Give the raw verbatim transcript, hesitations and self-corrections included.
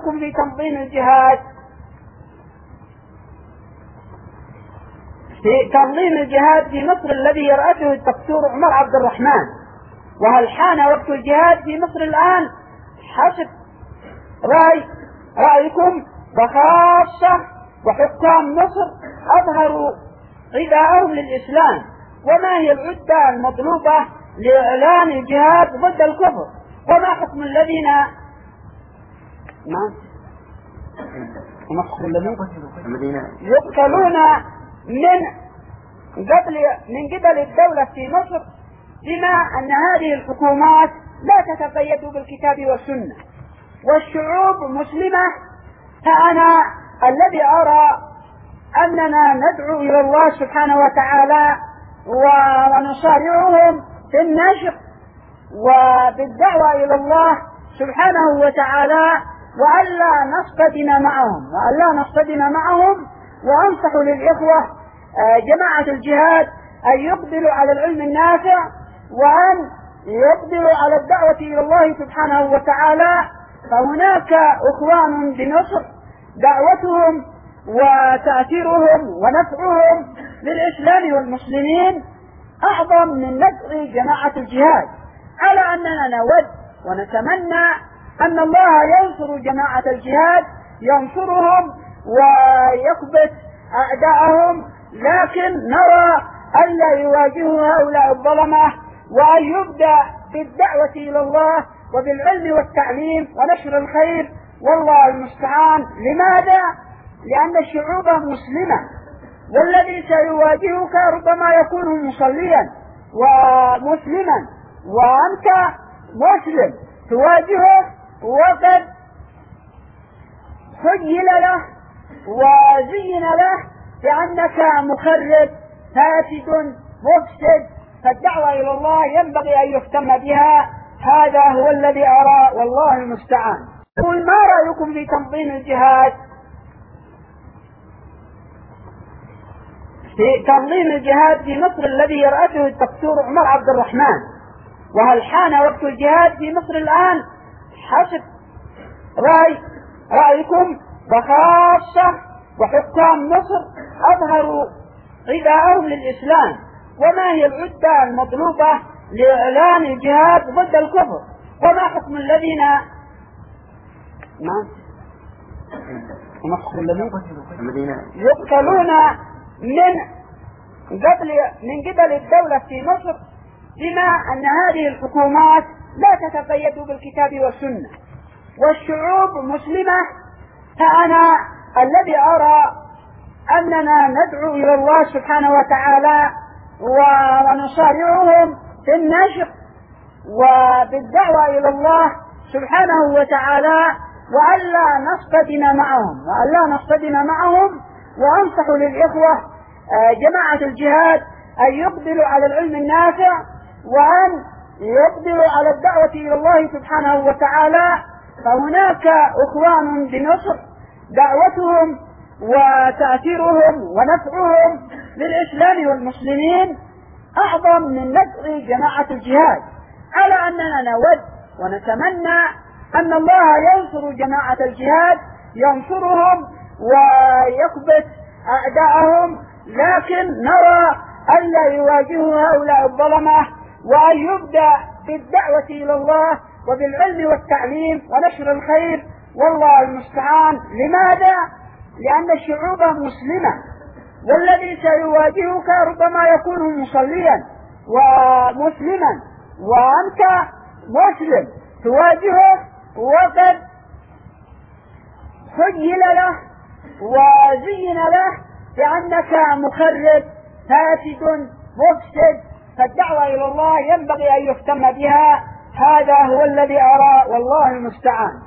رأيكم في تنظيم الجهاد في تنظيم الجهاد في مصر الذي يرأسه الدكتور عمر عبد الرحمن؟ وهل حان وقت الجهاد في مصر الآن حسب رأي رأيكم؟ وخاصة وحكام مصر أظهروا رداءهم للإسلام، وما هي العدة المطلوبة لإعلان الجهاد ضد الكفر؟ وما حكم الذين يقتلون من قبل من قبل الدولة في مصر، بما أن هذه الحكومات لا تتقيد بالكتاب والسنة والشعوب مسلمة؟ فأنا الذي أرى أننا ندعو إلى الله سبحانه وتعالى ونصارعهم في النشر وبالدعوة إلى الله سبحانه وتعالى، وألا نصطدم معهم وألا نصطدم معهم وأنصح للإخوة جماعة الجهاد أن يقبلوا على العلم النافع، وأن يقبلوا على الدعوة إلى الله سبحانه وتعالى. فهناك إخوان بمصر دعوتهم وتأثيرهم ونفعهم للإسلام والمسلمين أعظم من نفع جماعة الجهاد، على أننا نود ونتمنى أن الله ينصر جماعة الجهاد، ينصرهم ويكبت أعداءهم، لكن نرى ألا يواجهوا هؤلاء الظلمة، وأن يبدأ بالدعوة إلى الله وبالعلم والتعليم ونشر الخير، والله المستعان. لماذا؟ لأن الشعوب مسلمة، والذي سيواجهك ربما يكون مصليا ومسلما، وأنت مسلم تواجهه وقد خجل له وزين له بأنك مخرب فاسد مفسد، فالدعوة إلى الله ينبغي أن يهتم بها. هذا هو الذي أرى، والله المستعان. قل ما رأيكم في تنظيم الجهاد في تنظيم الجهاد في مصر الذي يرأسه الدكتور عمر عبد الرحمن؟ وهل حان وقت الجهاد في مصر الآن حسب رأي رأيكم؟ وخاصة وحكام مصر أظهروا رداءهم للإسلام، وما هي العدة المطلوبة لإعلان الجهاد ضد الكفر؟ وما حكم الذين يقتلون من قبل من قبل الدولة في مصر، بما أن هذه الحكومات لا تتقيد بالكتاب والسنة والشعوب مسلمة؟ فأنا الذي أرى أننا ندعو إلى الله سبحانه وتعالى ونصارعهم في النشر وبالدعوة إلى الله سبحانه وتعالى، وألا نصطدم معهم وألا نصطدم معهم وأنصح للإخوة جماعة الجهاد أن يقبلوا على العلم النافع، وأن يقبلوا على الدعوة إلى الله سبحانه وتعالى. فهناك إخوان بمصر دعوتهم وتأثيرهم ونفعهم للإسلام والمسلمين أعظم من نفع جماعة الجهاد، على أننا نود ونتمنى أن الله ينصر جماعة الجهاد، ينصرهم ويكبت أعداءهم، لكن نرى ألا يواجهوا هؤلاء الظلمة، وأن يبدأ بالدعوة إلى الله وبالعلم والتعليم ونشر الخير، والله المستعان. لماذا؟ لأن الشعوب مسلمة، والذي سيواجهك ربما يكون مصليا ومسلما، وأنت مسلم تواجهه وقد خجل له وزين له بأنك مخرب فاسد مفسد، فالدعوة إلى الله ينبغي أن يهتم بها. هذا هو الذي أرى، والله المستعان.